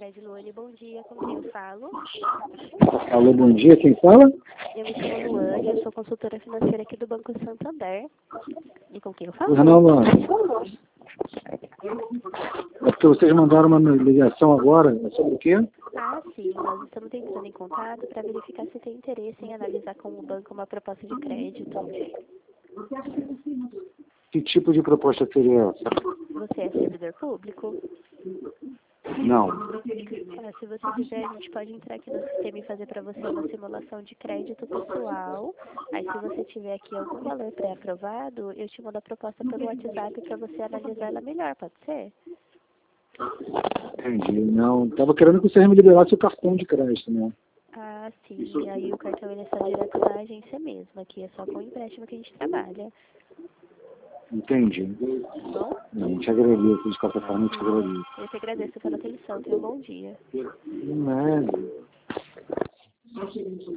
Cred Luane, bom dia, com quem eu falo? Alô, bom dia, quem fala? Eu me chamo Luane, eu sou consultora financeira aqui do Banco Santander. E com quem eu falo? Não, Luane. É porque vocês mandaram uma ligação agora, é sobre o quê? Ah, sim, nós estamos entrando em contato para verificar se tem interesse em analisar com o banco uma proposta de crédito. Que tipo de proposta seria essa? Você é servidor público? Não. Se você quiser, a gente pode entrar aqui no sistema e fazer para você uma simulação de crédito pessoal. Aí, se você tiver aqui algum valor pré-aprovado, eu te mando a proposta pelo WhatsApp para você analisar ela melhor, pode ser? Entendi. Não, estava querendo que vocês me liberassem o cartão de crédito, né? Ah, sim. E aí o cartão ele é só direto da agência mesmo. Aqui é só com empréstimo que a gente trabalha. Entendi. Bom? Não, te agradeço, de qualquer forma, eu te agradeço. Eu te agradeço pela atenção. Tenha um bom dia. Nada.